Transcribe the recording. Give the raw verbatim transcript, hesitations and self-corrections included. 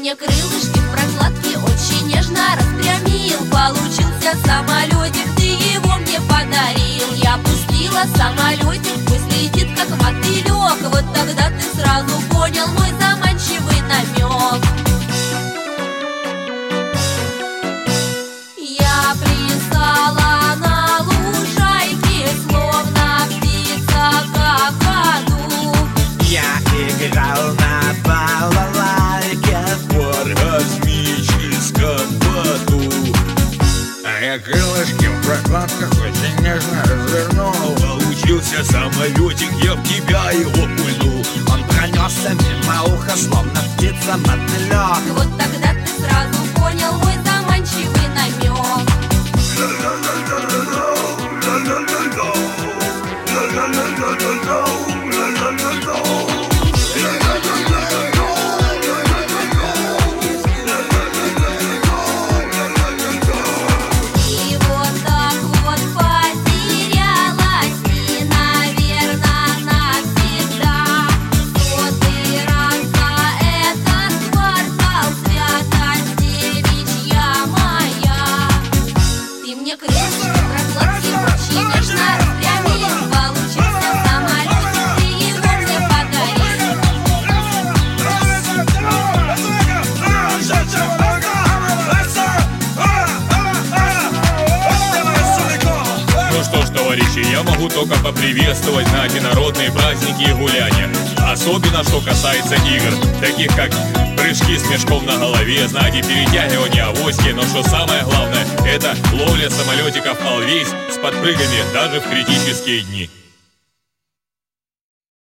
мне крылышки в прокладке очень нежно распрямил. Получился самолетик, ты его мне подарил. Я пустила самолетик, пусть летит как мотылек. Вот тогда ты сразу понял мой заманчивый намек. Я плясала на лужайке, словно птица какаду. Я играл на балалайке в оргазмическом поту. А я крылышки в прокладках очень нежно развернул. Получился самолетик, я в тебя его пульнул. Он пронесся мимо уха, словно птица-мотылек. Вот тогда ты сразу понял мой заманчивый намек. Мне крылышки в прокладке очень нежно распрямил. Получился самолетик, ты его мне подарил. Ну что ж, товарищи, я могу только поприветствовать на эти народные праздники и гуляния. Особенно, что касается игр, таких как прыжки с мешком на голове, знаете, перетягивание авоськи. Но что самое главное, это ловля самолетиков «Алвейс» с подпрыгами даже в критические дни.